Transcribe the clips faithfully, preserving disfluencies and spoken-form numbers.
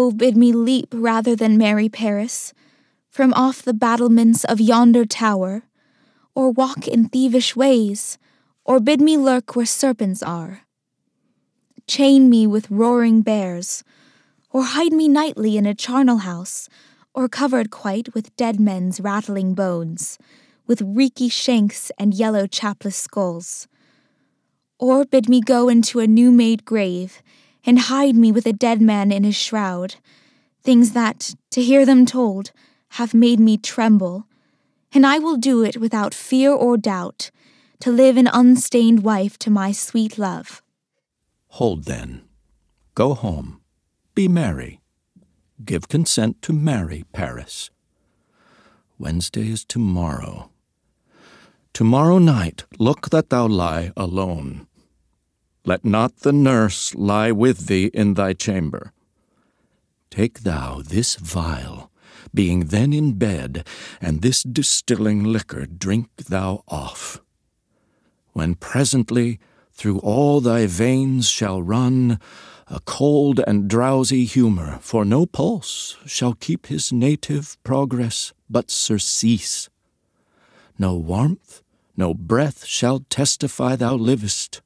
Jove bid me leap rather than marry Paris, from off the battlements of yonder tower, or walk in thievish ways, or bid me lurk where serpents are. Chain me with roaring bears, or hide me nightly in a charnel house, or covered quite with dead men's rattling bones, with reeky shanks and yellow chapless skulls. Or bid me go into a new-made grave, and hide me with a dead man in his shroud, things that, to hear them told, have made me tremble, and I will do it without fear or doubt, to live an unstained wife to my sweet love. Hold then. Go home. Be merry. Give consent to marry Paris. Wednesday is tomorrow. Tomorrow night look that thou lie alone. Let not the nurse lie with thee in thy chamber. Take thou this vial, being then in bed, and this distilling liquor drink thou off. When presently through all thy veins shall run a cold and drowsy humour, for no pulse shall keep his native progress, but surcease. No warmth, no breath shall testify thou livest.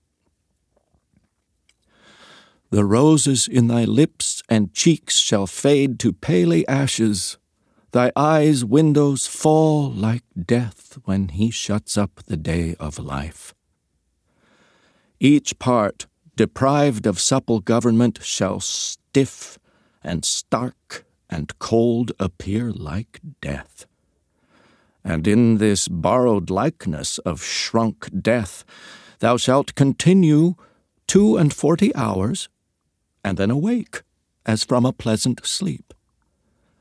The roses in thy lips and cheeks shall fade to paly ashes. Thy eyes' windows fall like death when he shuts up the day of life. Each part, deprived of supple government, shall stiff and stark and cold appear like death. And in this borrowed likeness of shrunk death, thou shalt continue two and forty hours, and then awake as from a pleasant sleep.